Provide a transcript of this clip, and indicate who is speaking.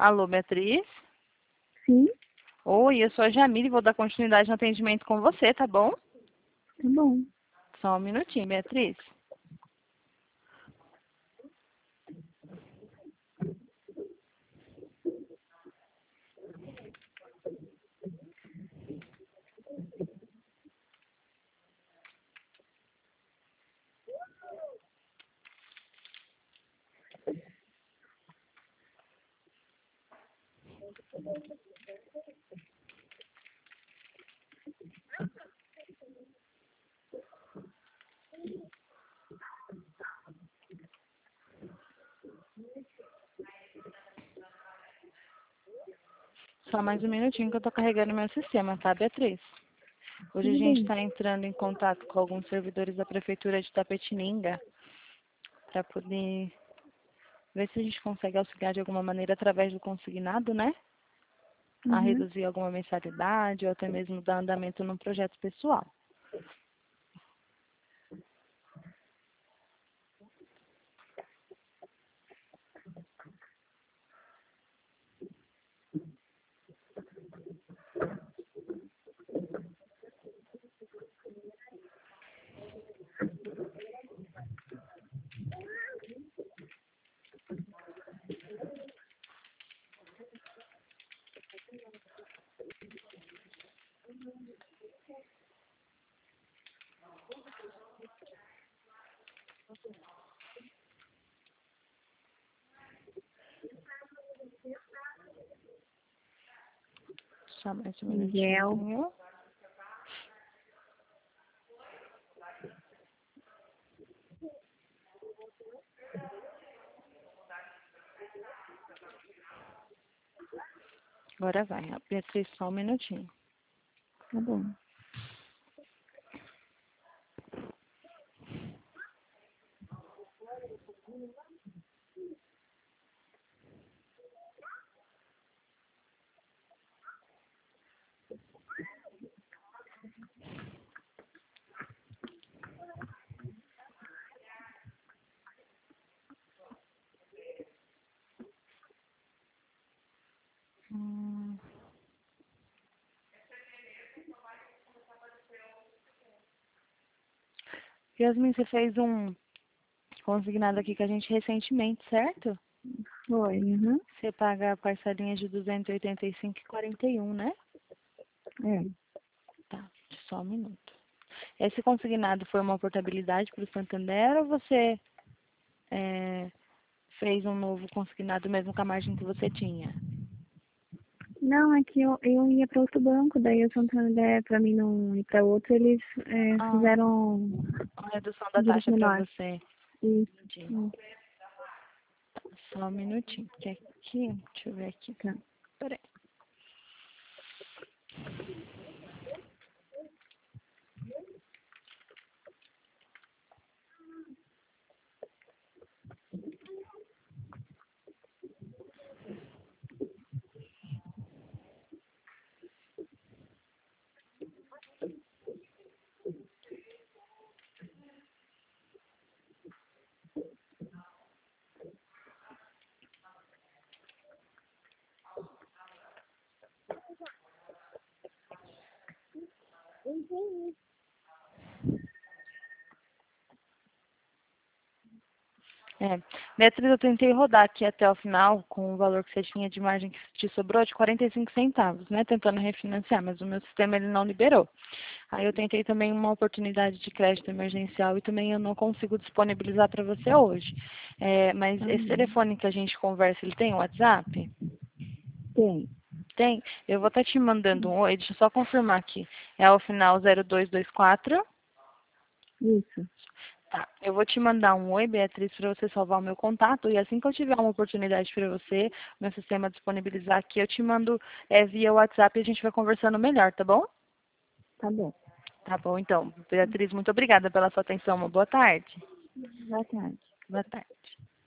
Speaker 1: Alô, Beatriz?
Speaker 2: Sim,
Speaker 1: Oi, eu sou a Jamile e vou dar continuidade no atendimento com você, tá bom?
Speaker 2: tá bom.
Speaker 1: Só um minutinho, Beatriz. Só mais um minutinho que eu tô carregando meu sistema, tá, Beatriz? Hoje a
Speaker 2: Tudo
Speaker 1: gente
Speaker 2: bem.
Speaker 1: está entrando em contato com alguns servidores da Prefeitura de Tapetininga para poder ver se a gente consegue auxiliar de alguma maneira através do consignado, né? A
Speaker 2: Uhum.
Speaker 1: reduzir alguma mensalidade ou até mesmo dar andamento num projeto pessoal. Só mais um
Speaker 2: Miguel.
Speaker 1: minutinho. Agora vai, Beatriz, só um minutinho.
Speaker 2: Tá bom.
Speaker 1: Hum. Yasmin, você fez um consignado aqui com a gente recentemente, certo?
Speaker 2: Foi, uhum.
Speaker 1: Você paga a parcelinha de 285,41, né?
Speaker 2: É.
Speaker 1: Tá, só um minuto. Esse consignado foi uma portabilidade para o Santander ou você fez um novo consignado mesmo com a margem que você tinha?
Speaker 2: Não, é que eu ia para outro banco, daí o Santander, para mim não ir para outro, eles
Speaker 1: Ah,
Speaker 2: fizeram
Speaker 1: a redução da
Speaker 2: juros
Speaker 1: taxa para
Speaker 2: menores.
Speaker 1: você.
Speaker 2: Isso.
Speaker 1: Entendi. Só um minutinho, porque aqui, deixa eu ver aqui.
Speaker 2: Tá.
Speaker 1: Peraí. É. Beatriz, eu tentei rodar aqui até o final com o valor que você tinha de margem que te sobrou de 45 centavos, né? Tentando refinanciar, mas o meu sistema ele não liberou. Aí eu tentei também uma oportunidade de crédito emergencial e também eu não consigo disponibilizar para você hoje. Mas esse
Speaker 2: Uhum.
Speaker 1: telefone que a gente conversa, ele tem WhatsApp?
Speaker 2: Tem.
Speaker 1: Tem? Eu vou estar te mandando um oi, deixa eu só confirmar aqui. É o final 0224.
Speaker 2: Isso.
Speaker 1: Tá, eu vou te mandar um oi, Beatriz, para você salvar o meu contato. E assim que eu tiver uma oportunidade para você, meu sistema disponibilizar aqui, eu te mando via WhatsApp e a gente vai conversando melhor, tá bom?
Speaker 2: Tá bom.
Speaker 1: Tá bom, então. Beatriz, muito obrigada pela sua atenção. Uma boa tarde.
Speaker 2: Boa tarde.
Speaker 1: Boa tarde.